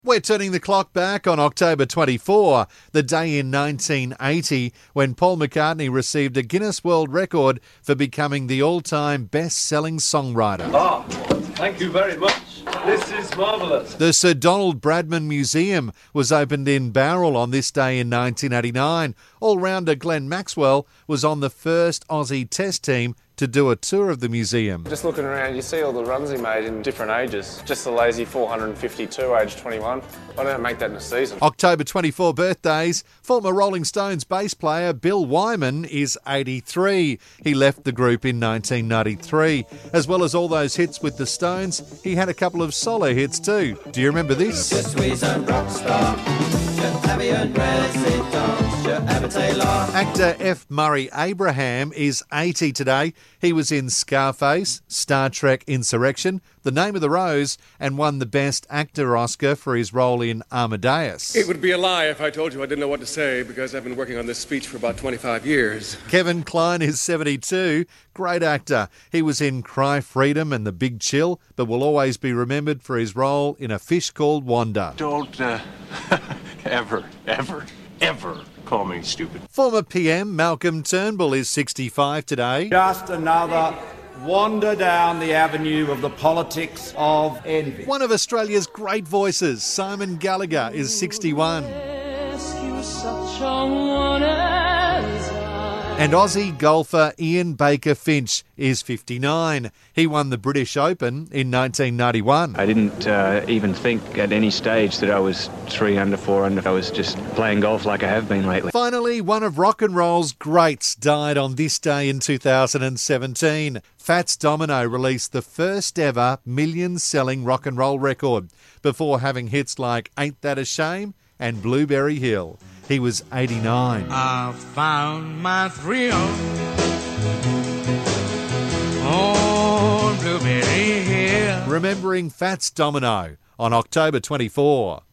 We're turning the clock back on October 24, the day in 1980 when Paul McCartney received a Guinness World Record for becoming the all-time best-selling songwriter. Thank you very much. This is marvellous. The Sir Donald Bradman Museum was opened in Bowral on this day in 1989. All-rounder Glenn Maxwell was on the first Aussie Test team to do a tour of the museum. Just looking around, you see all the runs he made in different ages. Just the lazy 452, age 21. I don't make that in a season. October 24 birthdays. Former Rolling Stones bass player Bill Wyman is 83. He left the group in 1993. As well as all those hits with the Stones, he had a couple of solo hits too. Do you remember this? Actor F. Murray Abraham is 80 today. He was in Scarface, Star Trek Insurrection, The Name of the Rose, and won the Best Actor Oscar for his role in Amadeus. It would be a lie if I told you I didn't know what to say because I've been working on this speech for about 25 years. Kevin Kline is 72. Great actor. He was in Cry Freedom and The Big Chill, but will always be remembered for his role in A Fish Called Wanda. Don't ever call me stupid. Former PM Malcolm Turnbull is 65 today. Just another wander down the avenue of the politics of envy. One of Australia's great voices, Simon Gallagher, is 61. And Aussie golfer Ian Baker Finch is 59. He won the British Open in 1991. I didn't even think at any stage that I was 3 under, 4 under. I was just playing golf like I have been lately. Finally, one of rock and roll's greats died on this day in 2017. Fats Domino released the first ever million-selling rock and roll record before having hits like Ain't That a Shame and Blueberry Hill. He was 89. I found my thrill on Blueberry Hill. Remembering Fats Domino on October 24.